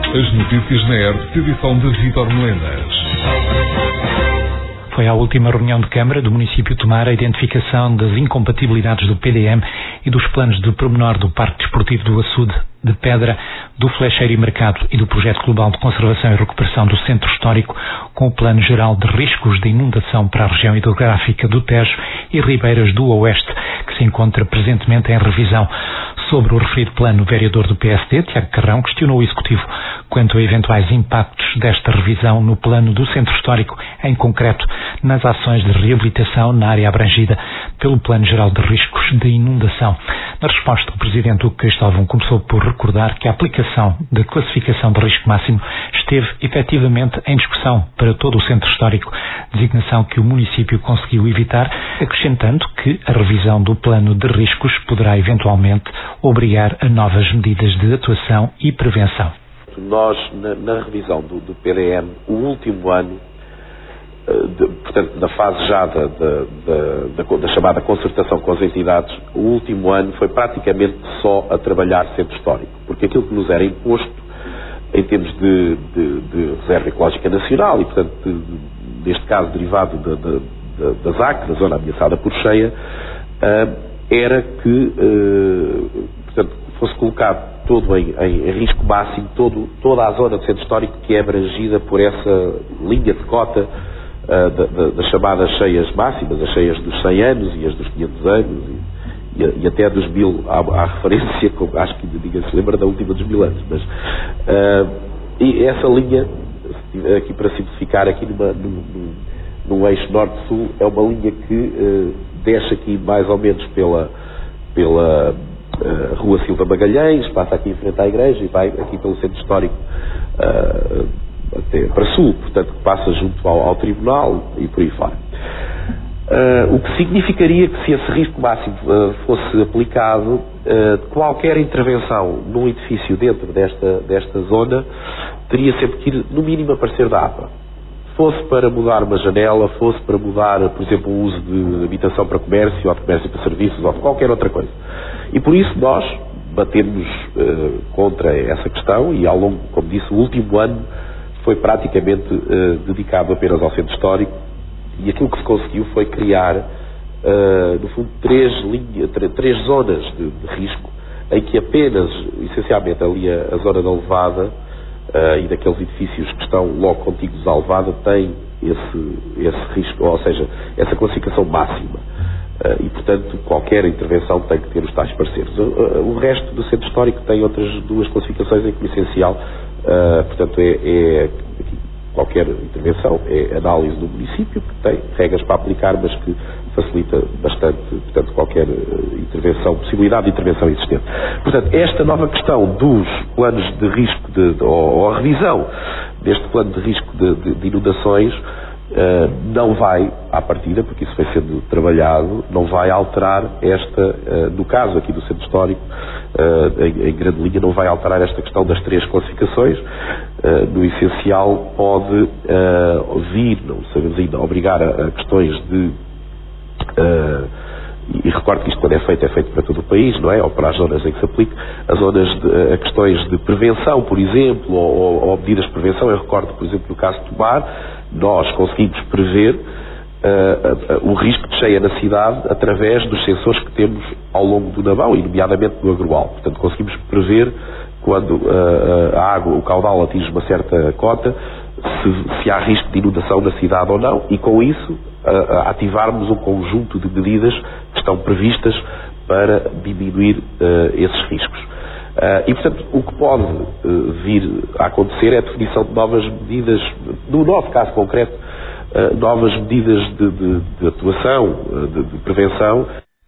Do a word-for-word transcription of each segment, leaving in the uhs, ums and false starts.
As notícias na R T P, edição de Vítor Melenas. Foi a última reunião de Câmara do município tomar a identificação das incompatibilidades do P D M e dos planos de pormenor do Parque Desportivo do Açude de Pedra, do Flecheiro e Mercado e do Projeto Global de Conservação e Recuperação do Centro Histórico, com o Plano Geral de Riscos de Inundação para a região hidrográfica do Tejo e Ribeiras do Oeste, que se encontra presentemente em revisão. Sobre o referido plano, o vereador do P S D, Tiago Carrão, questionou o Executivo quanto a eventuais impactos desta revisão no plano do Centro Histórico, em concreto nas ações de reabilitação na área abrangida pelo Plano Geral de Riscos de Inundação. Na resposta, o Presidente Hugo Cristóvão começou por recordar que a aplicação da classificação de risco máximo esteve efetivamente em discussão para todo o Centro Histórico, designação que o município conseguiu evitar, acrescentando que a revisão do plano de riscos poderá eventualmente obrigar a novas medidas de atuação e prevenção. Nós, na, na revisão do, do P D M, o último ano, de, portanto, na fase já da, da, da, da chamada concertação com as entidades, o último ano foi praticamente só a trabalhar centro histórico, porque aquilo que nos era imposto em termos de, de, de reserva ecológica nacional e, portanto, de, de, neste caso derivado da, da, da, da Z A C, da zona ameaçada por cheia, uh, era que uh, portanto, fosse colocado todo em, em, em risco máximo, todo, toda a zona do centro histórico que é abrangida por essa linha de cota uh, da, da, das chamadas cheias máximas, as cheias dos cem anos e as dos quinhentos anos e, e, e até dos mil, há, há referência, como acho que ninguém se lembra da última dos mil anos, mas uh, e essa linha, aqui para simplificar, aqui numa, num, num, num eixo norte-sul, é uma linha que uh, desce aqui mais ou menos pela, pela uh, Rua Silva Magalhães, passa aqui em frente à igreja e vai aqui pelo centro histórico uh, até para sul, portanto passa junto ao, ao tribunal e por aí fora. Uh, o que significaria que se esse risco máximo uh, fosse aplicado, uh, qualquer intervenção num edifício dentro desta, desta zona teria sempre que ir no mínimo a parecer da A P A. Fosse para mudar uma janela, fosse para mudar, por exemplo, o uso de habitação para comércio, ou de comércio para serviços, ou de qualquer outra coisa. E por isso nós batemos uh, contra essa questão e ao longo, como disse, o último ano foi praticamente uh, dedicado apenas ao centro histórico e aquilo que se conseguiu foi criar, uh, no fundo, três, linha, três zonas de, de risco, em que apenas, essencialmente, ali a, a zona da Levada, Uh, e daqueles edifícios que estão logo contíguos à Levada tem esse, esse risco, ou seja, essa classificação máxima. Uh, e, portanto, qualquer intervenção tem que ter os tais parceiros. Uh, uh, o resto do centro histórico tem outras duas classificações em que o essencial, uh, portanto, é, é qualquer intervenção, é análise do município, que tem regras para aplicar, mas que facilita bastante, portanto, qualquer intervenção, possibilidade de intervenção existente. Portanto, esta nova questão dos planos de risco, de, de, ou, ou a revisão deste plano de risco de, de, de inundações, uh, não vai, à partida, porque isso foi sendo trabalhado, não vai alterar esta, uh, no caso aqui do centro histórico, uh, em, em grande linha, não vai alterar esta questão das três classificações. Uh, no essencial, pode uh, vir, não sabemos ainda, obrigar a, a questões de Uh, e recordo que isto, quando é feito, é feito para todo o país, não é? Ou para as zonas em que se aplica, as zonas de, a questões de prevenção, por exemplo, ou, ou, ou medidas de prevenção. Eu recordo, por exemplo, no caso de Tomar, nós conseguimos prever uh, uh, o risco de cheia na cidade através dos sensores que temos ao longo do Navão, e nomeadamente no Agroal. Portanto, conseguimos prever quando uh, a água, o caudal atinge uma certa cota, se, se há risco de inundação na cidade ou não, e com isso uh, ativarmos um conjunto de medidas que estão previstas para diminuir uh, esses riscos. Uh, e, portanto, o que pode uh, vir a acontecer é a definição de novas medidas, no nosso caso concreto, uh, novas medidas de, de, de atuação, uh, de, de prevenção.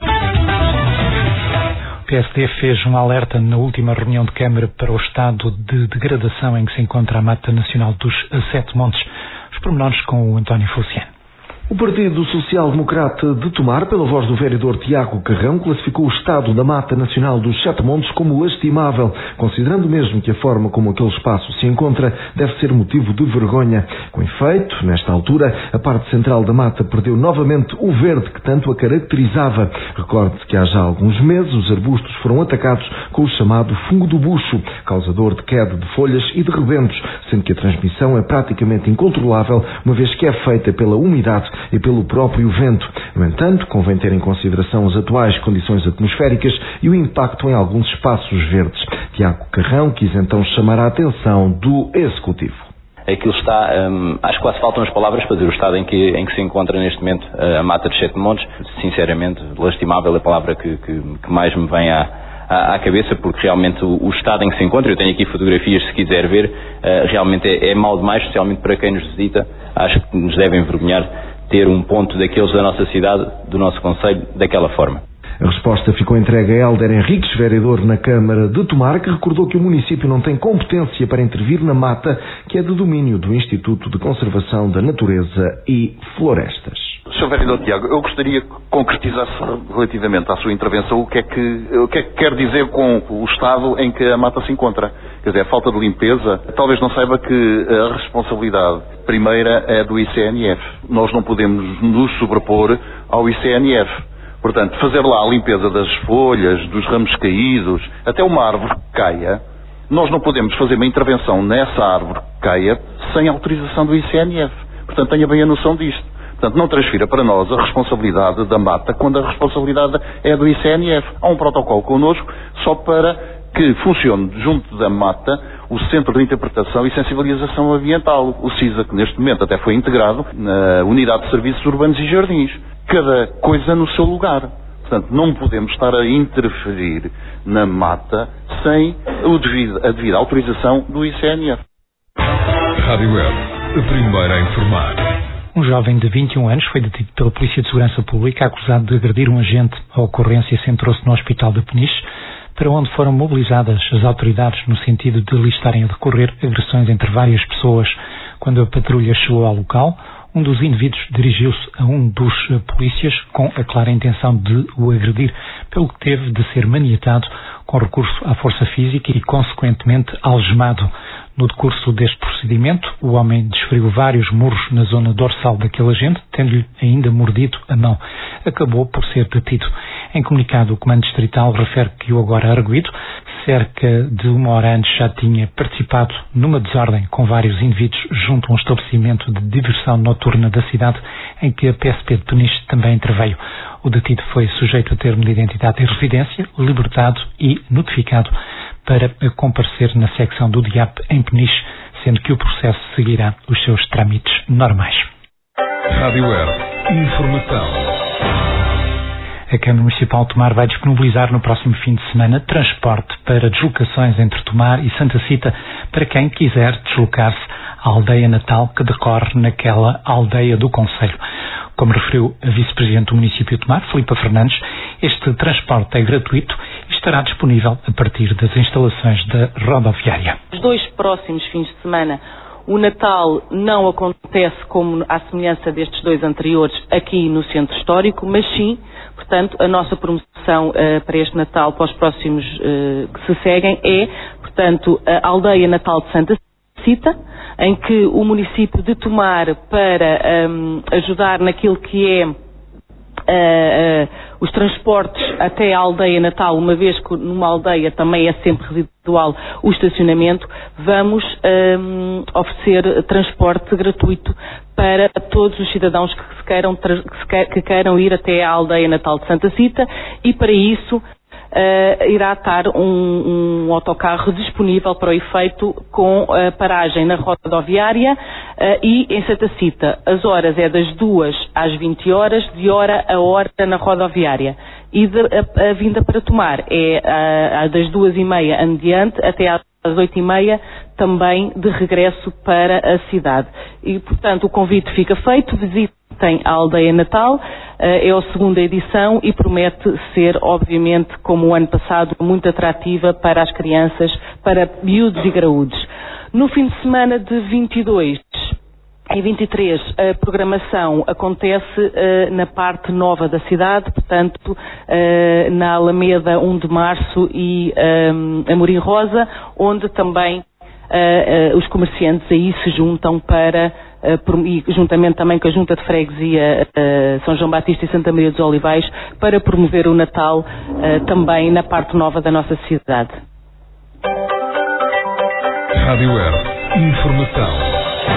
O P S D fez um alerta na última reunião de Câmara para o estado de degradação em que se encontra a Mata Nacional dos Sete Montes. Os pormenores com o António Feliciano. O Partido Social Democrata de Tomar, pela voz do vereador Tiago Carrão, classificou o estado da Mata Nacional dos Sete Montes como lastimável, considerando mesmo que a forma como aquele espaço se encontra deve ser motivo de vergonha. Com efeito, nesta altura, a parte central da mata perdeu novamente o verde que tanto a caracterizava. Recorde-se que há já alguns meses os arbustos foram atacados com o chamado fungo do bucho, causador de queda de folhas e de rebentos, sendo que a transmissão é praticamente incontrolável, uma vez que é feita pela umidade e pelo próprio vento. No entanto, convém ter em consideração as atuais condições atmosféricas e o impacto em alguns espaços verdes. Tiago Carrão quis então chamar a atenção do Executivo. Aquilo está, hum, acho que quase faltam as palavras para dizer o estado em que, em que se encontra neste momento a Mata dos Sete Montes. Sinceramente, lastimável é a palavra que, que, que mais me vem à, à, à cabeça, porque realmente o, o estado em que se encontra, eu tenho aqui fotografias se quiser ver, uh, realmente é, é mau demais, especialmente para quem nos visita. Acho que nos deve envergonhar ter um ponto daqueles da nossa cidade, do nosso concelho, daquela forma. A resposta ficou entregue a Hélder Henriques, vereador na Câmara de Tomar, que recordou que o município não tem competência para intervir na mata, que é de domínio do Instituto de Conservação da Natureza e Florestas. senhor Vereador Tiago, eu gostaria que concretizasse relativamente à sua intervenção o que é que, o que é que quer dizer com o estado em que a mata se encontra. Quer dizer, a falta de limpeza. Talvez não saiba que a responsabilidade primeira é do I C N F. Nós não podemos nos sobrepor ao I C N F. Portanto, fazer lá a limpeza das folhas, dos ramos caídos, até uma árvore que caia, nós não podemos fazer uma intervenção nessa árvore que caia sem autorização do I C N F. Portanto, tenha bem a noção disto. Portanto, não transfira para nós a responsabilidade da mata quando a responsabilidade é do I C N F. Há um protocolo connosco só para que funcione junto da mata o Centro de Interpretação e Sensibilização Ambiental, o CISA, que neste momento até foi integrado na Unidade de Serviços Urbanos e Jardins. Cada coisa no seu lugar. Portanto, não podemos estar a interferir na mata sem o devido, a devida autorização do I C N F. Rádio Web, a primeira a informar. Um jovem de vinte e um anos foi detido pela Polícia de Segurança Pública acusado de agredir um agente. A ocorrência centrou-se no Hospital de Peniche, para onde foram mobilizadas as autoridades no sentido de lhe estarem a decorrer agressões entre várias pessoas. Quando a patrulha chegou ao local, um dos indivíduos dirigiu-se a um dos polícias com a clara intenção de o agredir, pelo que teve de ser maniatado com recurso à força física e, consequentemente, algemado. No decurso deste procedimento, o homem desferiu vários murros na zona dorsal daquele agente, tendo-lhe ainda mordido a mão. Acabou por ser detido. Em comunicado, o Comando Distrital refere que o agora arguido, cerca de uma hora antes, já tinha participado numa desordem com vários indivíduos junto a um estabelecimento de diversão noturna da cidade, em que a P S P de Peniche também interveio. O detido foi sujeito a termo de identidade e residência, libertado e notificado para comparecer na secção do D I A P em Peniche, sendo que o processo seguirá os seus trâmites normais. Rádio Web, informação. A Câmara Municipal de Tomar vai disponibilizar no próximo fim de semana transporte para deslocações entre Tomar e Santa Cita para quem quiser deslocar-se à aldeia natal que decorre naquela aldeia do concelho. Como referiu a vice-presidente do município de Tomar, Filipa Fernandes, este transporte é gratuito e estará disponível a partir das instalações da rodoviária. Os dois próximos fins de semana, o Natal não acontece como à semelhança destes dois anteriores aqui no Centro Histórico, mas sim, portanto, a nossa promoção uh, para este Natal, para os próximos uh, que se seguem, é, portanto, a Aldeia Natal de Santa Cita, em que o município de Tomar, para um, ajudar naquilo que é uh, uh, os transportes até a aldeia natal, uma vez que numa aldeia também é sempre residual o estacionamento, vamos um, oferecer transporte gratuito para todos os cidadãos que, se queiram, que queiram ir até a aldeia natal de Santa Cita, e para isso Uh, irá estar um, um autocarro disponível para o efeito, com uh, paragem na rodoviária uh, e em Santa Cita. As horas é das duas às vinte horas, de hora a hora na rodoviária. E de, a, a vinda para Tomar é uh, das duas e meia em diante até às oito e meia, também de regresso para a cidade. E, portanto, o convite fica feito, visite tem a Aldeia Natal, é a segunda edição e promete ser, obviamente, como o ano passado, muito atrativa para as crianças, para miúdos e graúdos. No fim de semana de vinte e dois Em vinte e três, a programação acontece uh, na parte nova da cidade, portanto, uh, na Alameda um de Março e um, Amorim Rosa, onde também uh, uh, os comerciantes aí se juntam para, uh, por, e juntamente também com a Junta de Freguesia uh, São João Batista e Santa Maria dos Olivais, para promover o Natal uh, também na parte nova da nossa cidade. Rádio Web. Informação.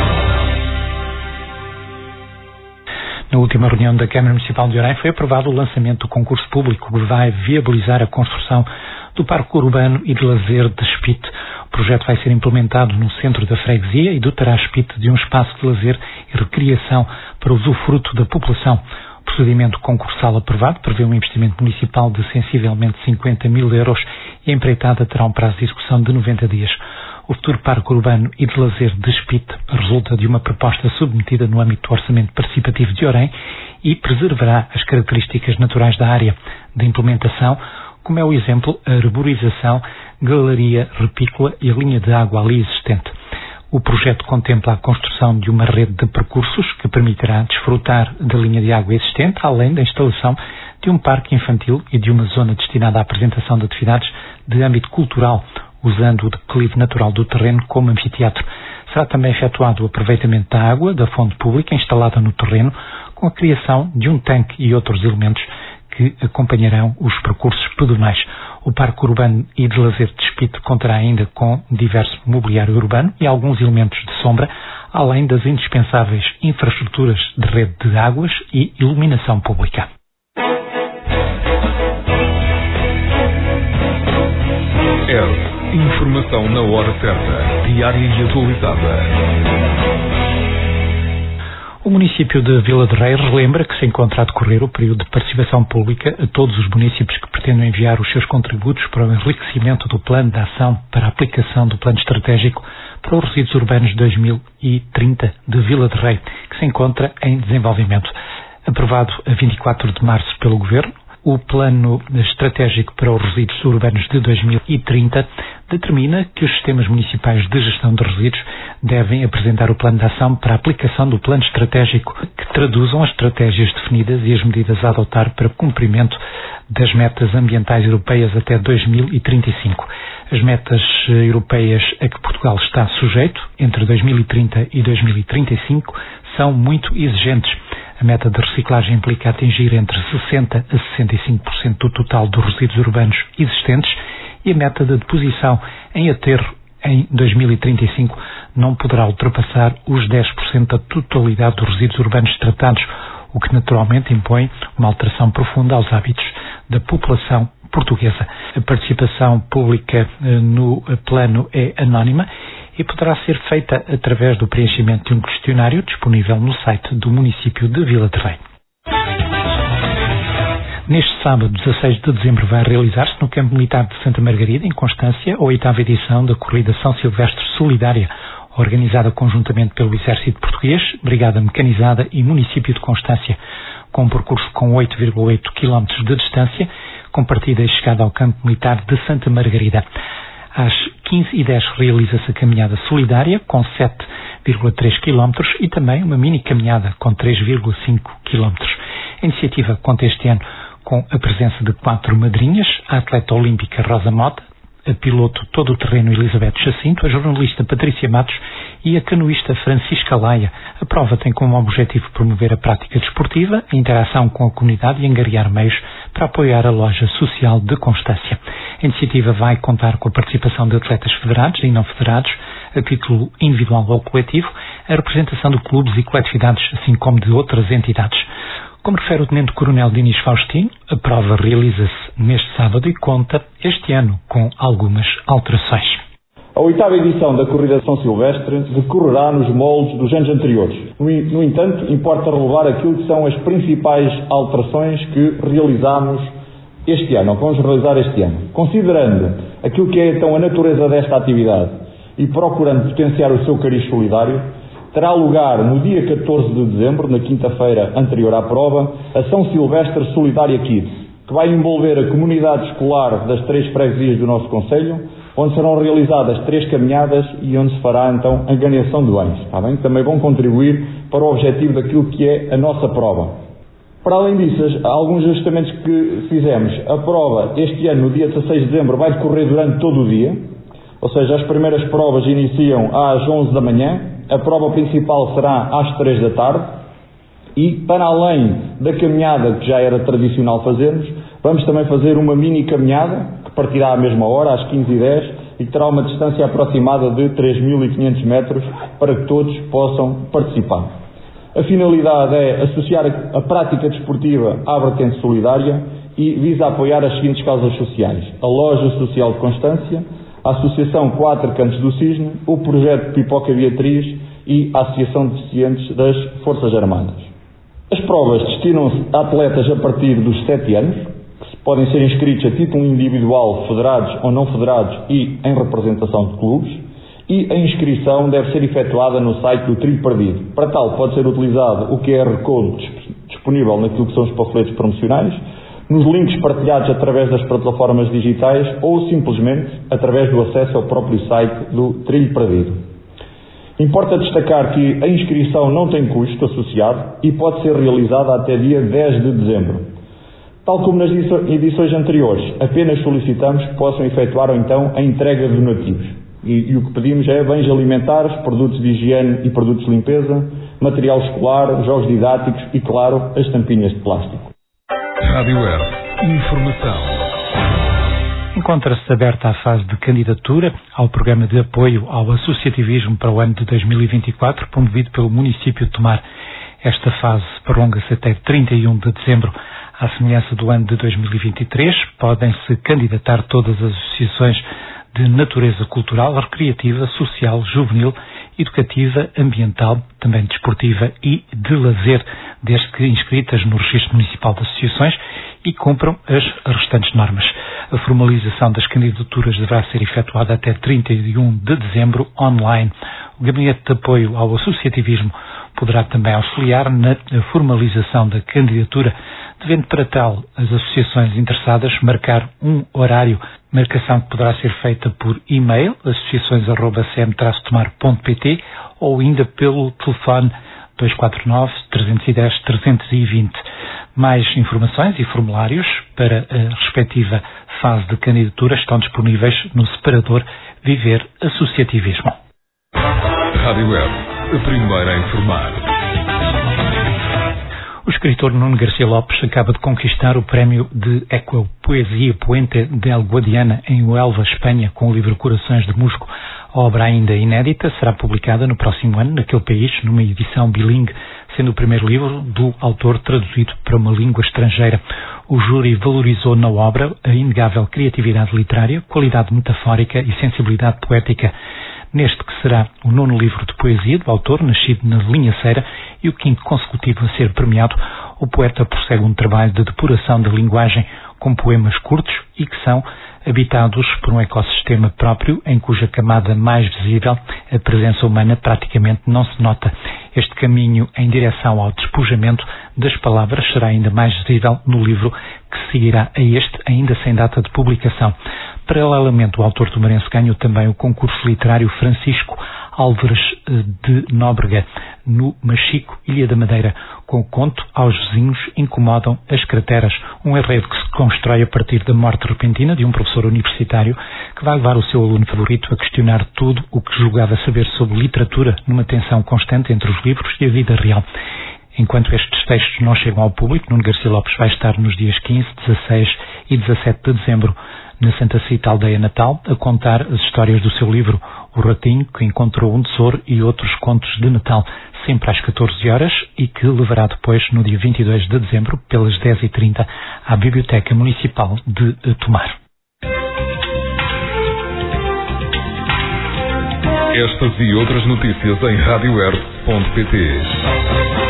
Na última reunião da Câmara Municipal de Orem foi aprovado o lançamento do concurso público que vai viabilizar a construção do Parque Urbano e de Lazer de Espite. O projeto vai ser implementado no centro da freguesia e dotará Espite de um espaço de lazer e recreação para usufruto da população. O procedimento concursal aprovado prevê um investimento municipal de sensivelmente cinquenta mil euros e a empreitada terá um prazo de execução de noventa dias. O futuro Parque Urbano e de Lazer de Espite resulta de uma proposta submetida no âmbito do Orçamento Participativo de Orem e preservará as características naturais da área de implementação, como é o exemplo a arborização, galeria repícola e a linha de água ali existente. O projeto contempla a construção de uma rede de percursos que permitirá desfrutar da linha de água existente, além da instalação de um parque infantil e de uma zona destinada à apresentação de atividades de âmbito cultural, usando o declive natural do terreno como anfiteatro. Será também efetuado o aproveitamento da água da fonte pública instalada no terreno, com a criação de um tanque e outros elementos que acompanharão os percursos pedonais. O Parque Urbano e de Lazer de Espite contará ainda com diverso mobiliário urbano e alguns elementos de sombra, além das indispensáveis infraestruturas de rede de águas e iluminação pública. É informação na hora certa, diária e atualizada. O município de Vila de Rei relembra que se encontra a decorrer o período de participação pública a todos os municípios que pretendam enviar os seus contributos para o enriquecimento do plano de ação para a aplicação do plano estratégico para os resíduos urbanos dois mil e trinta de Vila de Rei, que se encontra em desenvolvimento. Aprovado a vinte e quatro de março pelo Governo, o Plano Estratégico para os Resíduos Urbanos de dois mil e trinta determina que os sistemas municipais de gestão de resíduos devem apresentar o plano de ação para a aplicação do plano estratégico, que traduzam as estratégias definidas e as medidas a adotar para cumprimento das metas ambientais europeias até dois mil e trinta e cinco. As metas europeias a que Portugal está sujeito entre dois mil e trinta e dois mil e trinta e cinco são muito exigentes. A meta de reciclagem implica atingir entre sessenta a sessenta e cinco por cento do total dos resíduos urbanos existentes e a meta de deposição em aterro em dois mil e trinta e cinco não poderá ultrapassar os dez por cento da totalidade dos resíduos urbanos tratados, o que naturalmente impõe uma alteração profunda aos hábitos da população portuguesa. A participação pública no plano é anónima e poderá ser feita através do preenchimento de um questionário disponível no site do município de Vila de Rei. Neste sábado, dezasseis de dezembro, vai realizar-se no Campo Militar de Santa Margarida, em Constância, a oitava edição da Corrida São Silvestre Solidária, organizada conjuntamente pelo Exército Português, Brigada Mecanizada e Município de Constância, com um percurso com oito vírgula oito quilómetros de distância, com partida e chegada ao Campo Militar de Santa Margarida. Às quinze e dez realiza-se a caminhada solidária com sete vírgula três quilómetros e também uma mini caminhada com três vírgula cinco quilómetros. A iniciativa conta este ano com a presença de quatro madrinhas: a atleta olímpica Rosa Mota, a piloto todo-terreno Elizabeth Jacinto, a jornalista Patrícia Matos e a canoísta Francisca Laia. A prova tem como objetivo promover a prática desportiva, a interação com a comunidade e angariar meios para apoiar a loja social de Constância. A iniciativa vai contar com a participação de atletas federados e não federados, a título individual ou coletivo, a representação de clubes e coletividades, assim como de outras entidades. Como refere o Tenente-Coronel Dinis Faustino, a prova realiza-se neste sábado e conta este ano com algumas alterações. A oitava edição da Corrida São Silvestre decorrerá nos moldes dos anos anteriores. No entanto, importa relevar aquilo que são as principais alterações que realizamos este ano, ou que vamos realizar este ano. Considerando aquilo que é então a natureza desta atividade e procurando potenciar o seu cariz solidário, terá lugar no dia catorze de dezembro, na quinta-feira anterior à prova, a São Silvestre Solidária Kids, que vai envolver a comunidade escolar das três freguesias do nosso concelho, onde serão realizadas três caminhadas e onde se fará então a angariação de bens, está bem? Também vão contribuir para o objetivo daquilo que é a nossa prova. Para além disso, há alguns ajustamentos que fizemos. A prova, este ano, no dia dezasseis de dezembro, vai decorrer durante todo o dia, ou seja, as primeiras provas iniciam às onze da manhã, a prova principal será às três da tarde, e para além da caminhada que já era tradicional fazermos, vamos também fazer uma mini caminhada, que partirá à mesma hora, às quinze e dez, e que terá uma distância aproximada de três mil e quinhentos metros, para que todos possam participar. A finalidade é associar a prática desportiva à vertente solidária e visa apoiar as seguintes causas sociais: a Loja Social de Constância, a Associação Quatro Cantos do Cisne, o Projeto Pipoca Beatriz e a Associação de Deficientes das Forças Armadas. As provas destinam-se a atletas a partir dos sete anos, que podem ser inscritos a título individual, federados ou não federados e em representação de clubes. E a inscrição deve ser efetuada no site do Trilho Perdido. Para tal, pode ser utilizado o Q R Code disponível naquilo que são os panfletos promocionais, nos links partilhados através das plataformas digitais ou simplesmente através do acesso ao próprio site do Trilho Perdido. Importa destacar que a inscrição não tem custo associado e pode ser realizada até dia dez de dezembro. Tal como nas edições anteriores, apenas solicitamos que possam efetuar então a entrega de donativos. E, e o que pedimos é bens alimentares, produtos de higiene e produtos de limpeza, material escolar, jogos didáticos e, claro, as tampinhas de plástico. Rádio Earth. Informação. Encontra-se aberta a fase de candidatura ao programa de apoio ao associativismo para o ano de dois mil e vinte e quatro, promovido pelo município de Tomar. Esta fase prolonga-se até trinta e um de dezembro. À semelhança do ano de dois mil e vinte e três, podem-se candidatar todas as associações de natureza cultural, recreativa, social, juvenil, educativa, ambiental, também desportiva e de lazer, desde que inscritas no Registro Municipal de Associações e cumpram as restantes normas. A formalização das candidaturas deverá ser efetuada até trinta e um de dezembro online. O Gabinete de Apoio ao Associativismo poderá também auxiliar na formalização da candidatura, devendo para tal as associações interessadas marcar um horário, marcação que poderá ser feita por e-mail, associações arroba c m traço tomar ponto p t, ou ainda pelo telefone dois quatro nove, três um zero, três dois zero. Mais informações e formulários para a respectiva fase de candidatura estão disponíveis no separador Viver Associativismo. Rádio Web, a primeira a informar. O escritor Nuno Garcia Lopes acaba de conquistar o prémio de Ecopoesia Puente del Guadiana em Huelva, Espanha, com o livro Corações de Musgo. A obra ainda inédita será publicada no próximo ano naquele país, numa edição bilingue, sendo o primeiro livro do autor traduzido para uma língua estrangeira. O júri valorizou na obra a inegável criatividade literária, qualidade metafórica e sensibilidade poética. Neste que será o nono livro de poesia do autor, nascido na Linhaceira, e o quinto consecutivo a ser premiado, o poeta prossegue um trabalho de depuração da linguagem com poemas curtos e que são habitados por um ecossistema próprio em cuja camada mais visível a presença humana praticamente não se nota. Este caminho em direção ao despojamento das palavras será ainda mais visível no livro que seguirá a este, ainda sem data de publicação. Paralelamente, o autor tomarense ganhou também o concurso literário Francisco Álvares de Nóbrega, no Machico, Ilha da Madeira, com o conto Aos Vizinhos Incomodam as Crateras, um enredo que se constrói a partir da morte repentina de um professor universitário que vai levar o seu aluno favorito a questionar tudo o que julgava saber sobre literatura, numa tensão constante entre os livros e a vida real. Enquanto estes textos não chegam ao público, Nuno Garcia Lopes vai estar nos dias quinze, dezasseis e dezassete de dezembro na Santa Cita Aldeia Natal, a contar as histórias do seu livro O Ratinho que Encontrou um Tesouro e outros contos de Natal, sempre às catorze horas, e que levará depois, no dia vinte e dois de dezembro, pelas dez e trinta, à Biblioteca Municipal de Tomar. Estas e outras notícias em rádio web ponto p t.